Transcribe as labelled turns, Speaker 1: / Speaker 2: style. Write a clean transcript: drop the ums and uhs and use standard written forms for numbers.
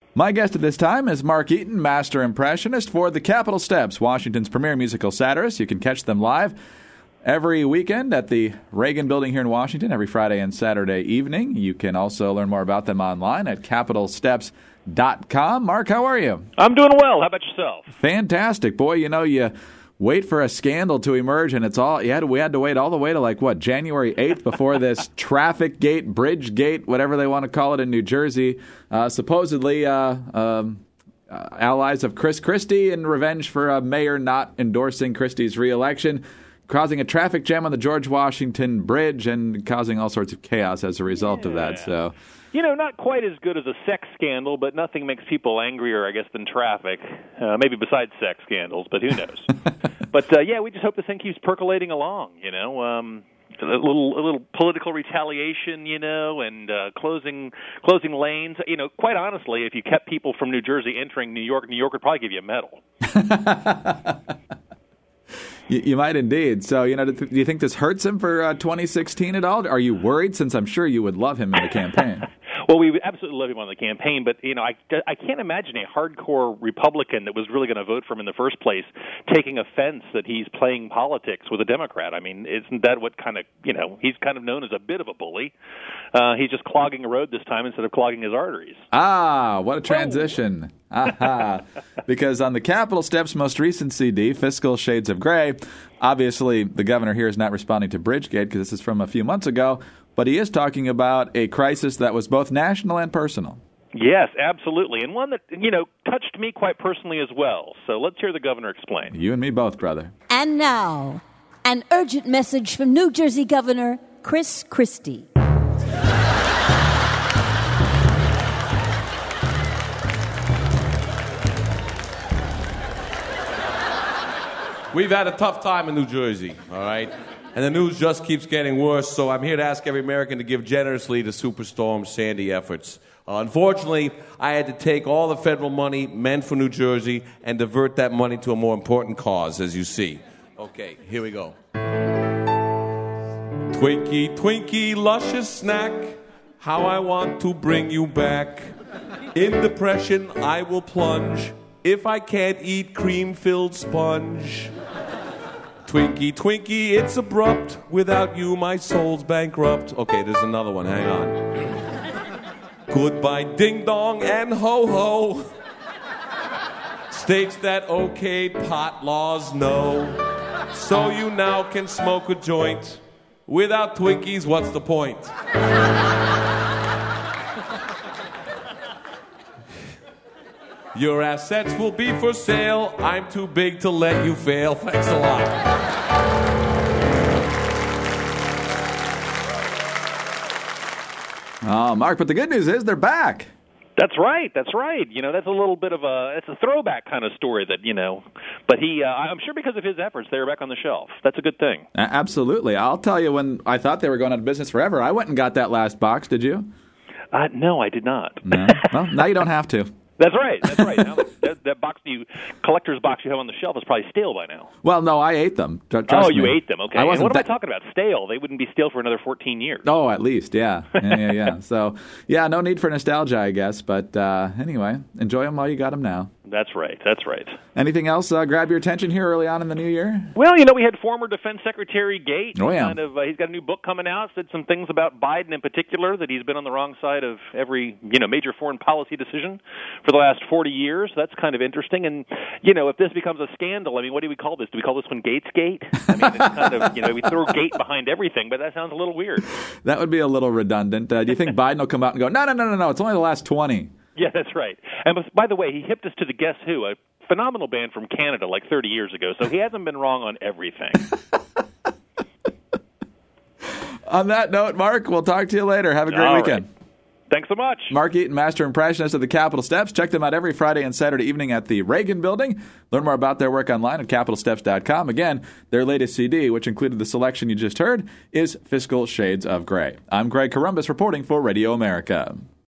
Speaker 1: My guest at this time is Mark Eaton, master impressionist for the Capitol Steps, Washington's premier musical satirist. You can catch them live every weekend at the Reagan Building here in Washington, every Friday and Saturday evening. You can also learn more about them online at CapitolSteps.com. Mark, how are you?
Speaker 2: I'm doing well. How about yourself?
Speaker 1: Fantastic. Boy, you wait for a scandal to emerge, and we had to wait all the way to January 8th before this traffic gate, bridge gate, whatever they want to call it in New Jersey. Supposedly allies of Chris Christie in revenge for a mayor not endorsing Christie's reelection, causing a traffic jam on the George Washington Bridge and causing all sorts of chaos as a result of that. So,
Speaker 2: not quite as good as a sex scandal, but nothing makes people angrier, I guess, than traffic. Maybe besides sex scandals, but who knows? But we just hope this thing keeps percolating along. A little political retaliation, and closing lanes. Quite honestly, if you kept people from New Jersey entering New York would probably give you a medal.
Speaker 1: You might indeed. So, do you think this hurts him for 2016 at all? Are you worried, since I'm sure you would love him in the campaign?
Speaker 2: Well, we would absolutely love him on the campaign, but, I can't imagine a hardcore Republican that was really going to vote for him in the first place taking offense that he's playing politics with a Democrat. I mean, isn't that what kind of, he's kind of known as a bit of a bully. He's just clogging a road this time instead of clogging his arteries.
Speaker 1: Ah, what a transition. Aha. Because on the Capitol Steps' most recent CD, Fiscal Shades of Gray, obviously the governor here is not responding to Bridgegate because this is from a few months ago, but he is talking about a crisis that was both national and personal.
Speaker 2: Yes, absolutely, and one that, touched me quite personally as well. So let's hear the governor explain.
Speaker 1: You and me both, brother.
Speaker 3: And now, an urgent message from New Jersey Governor Chris Christie.
Speaker 4: We've had a tough time in New Jersey, all right? And the news just keeps getting worse, so I'm here to ask every American to give generously to Superstorm Sandy efforts. Unfortunately, I had to take all the federal money meant for New Jersey and divert that money to a more important cause, as you see. Okay, here we go. Twinkie, Twinkie, luscious snack, how I want to bring you back. In depression, I will plunge if I can't eat cream-filled sponge. Twinkie, Twinkie, it's abrupt. Without you, my soul's bankrupt. Okay, there's another one. Hang on. Goodbye, ding-dong and ho-ho. States that okayed pot laws, no. So you now can smoke a joint. Without Twinkies, what's the point? Your assets will be for sale. I'm too big to let you fail. Thanks a lot.
Speaker 1: Oh, Mark, but the good news is they're back.
Speaker 2: That's right. That's a little bit of it's a throwback kind of story that, but I'm sure because of his efforts, they were back on the shelf. That's a good thing.
Speaker 1: Absolutely. I'll tell you, when I thought they were going out of business forever, I went and got that last box. Did you?
Speaker 2: No, I did not.
Speaker 1: No? Well, now you don't have to.
Speaker 2: That's right. Now, that box, collector's box you have on the shelf is probably stale by now.
Speaker 1: Well, no, I ate them. Trust me.
Speaker 2: You ate them. Okay. And what am I talking about? Stale. They wouldn't be stale for another 14 years.
Speaker 1: Oh, at least, yeah. Yeah. So, no need for nostalgia, I guess. But anyway, enjoy them while you got them now.
Speaker 2: That's right.
Speaker 1: Anything else grab your attention here early on in the new year?
Speaker 2: Well, we had former Defense Secretary Gates.
Speaker 1: Oh, yeah.
Speaker 2: He's got a new book coming out. Said some things about Biden in particular, that he's been on the wrong side of every, major foreign policy decision for the last 40 years. That's kind of interesting. And, if this becomes a scandal, what do we call this? Do we call this one Gatesgate? It's kind of, we throw gate behind everything, but that sounds a little weird.
Speaker 1: That would be a little redundant. Do you think Biden will come out and go, no, it's only the last 20?
Speaker 2: Yeah, that's right. And by the way, he hipped us to the Guess Who, a phenomenal band from Canada 30 years ago, so he hasn't been wrong on everything.
Speaker 1: On that note, Mark, we'll talk to you later. Have a great weekend.
Speaker 2: Right. Thanks so much.
Speaker 1: Mark Eaton, master impressionist of the Capitol Steps. Check them out every Friday and Saturday evening at the Reagan Building. Learn more about their work online at CapitolSteps.com. Again, their latest CD, which included the selection you just heard, is Fiscal Shades of Gray. I'm Greg Columbus reporting for Radio America.